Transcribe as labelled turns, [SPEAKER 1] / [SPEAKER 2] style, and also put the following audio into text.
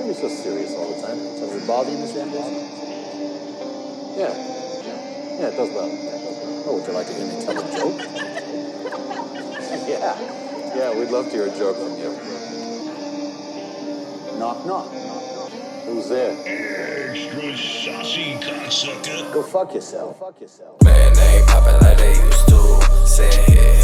[SPEAKER 1] you're so serious all the time? Does it bother you, Mr. Anderson? Yeah. Yeah, it does bother me. Oh, would you like to hear me tell a joke? Yeah, we'd love to hear a joke from you. Knock, knock. Who's there?
[SPEAKER 2] Extra saucy cocksucker.
[SPEAKER 1] Go fuck yourself.
[SPEAKER 3] Man, they ain't poppin' like they used to. Sitting here